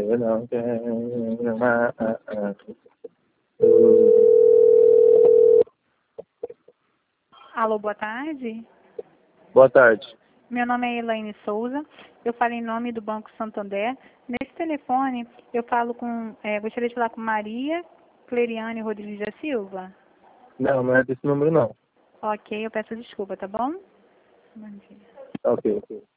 não quero mais. Alô, boa tarde. Boa tarde. Meu nome é Elaine Souza. Eu falo em nome do Banco Santander. Nesse telefone, eu falo gostaria de falar com Maria Cleriane Rodrigues da Silva. Não, não é desse número, não. Ok, eu peço desculpa, tá bom? Bom dia. Ok.